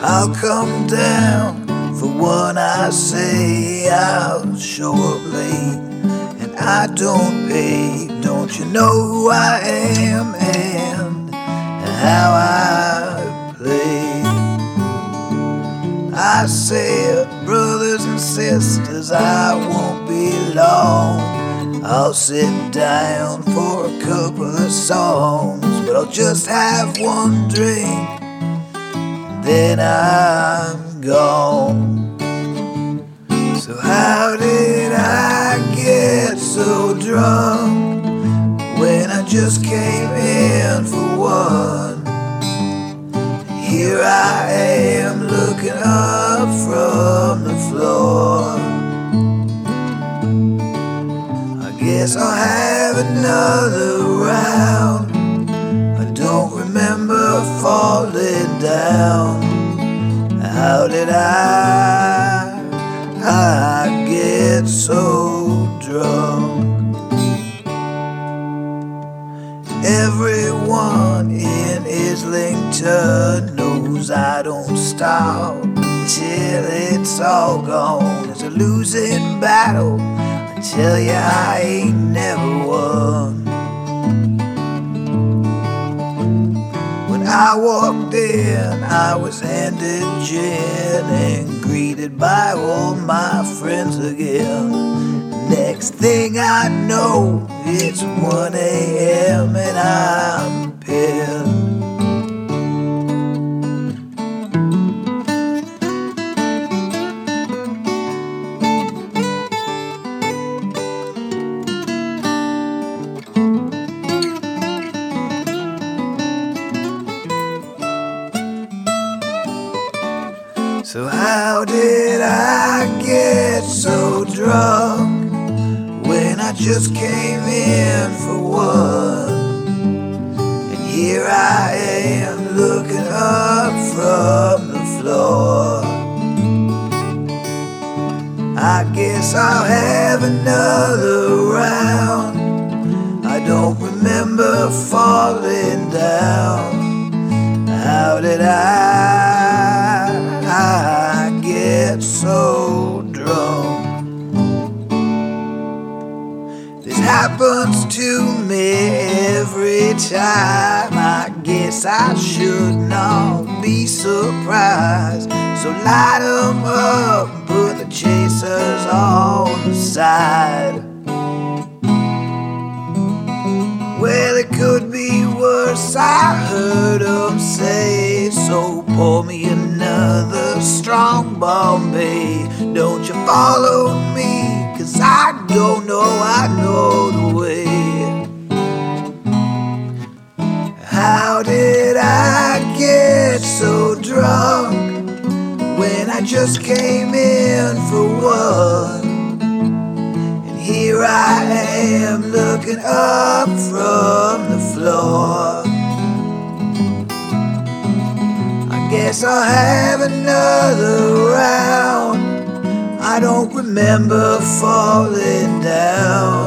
I'll come down for what I say. I'll show up late and I don't pay. Don't you know who I am and how I play? I said, brothers and sisters, I won't be long. I'll sit down for a couple of songs, but I'll just have one drink, then I'm gone. So how did I get so drunk when I just came in for one? Here I am looking up from the floor. I guess I'll have another round. I don't remember falling down. How did I get so drunk? Everyone in Islington knows I don't stop till it's all gone. It's a losing battle, I tell ya, I ain't never won. When I walked in, I was handed gin and greeted by all my friends again. Next thing I know, it's 1 a.m. and I'm pinned. So how did I get so drunk when I just came in for one? And here I am looking up from the floor. I guess I'll have another round. I don't remember falling down. How did I get so drunk? This happens to me every time. I guess I should not be surprised. So light 'em up, put the chasers on the side. Well, it could be worse, I heard 'em say. So pour me another strong Bombay. Don't you follow me, 'cause I don't know, I know the way. How did I get so drunk when I just came in for one? And here I am looking up from the floor. I guess I'll have another round. I don't remember falling down.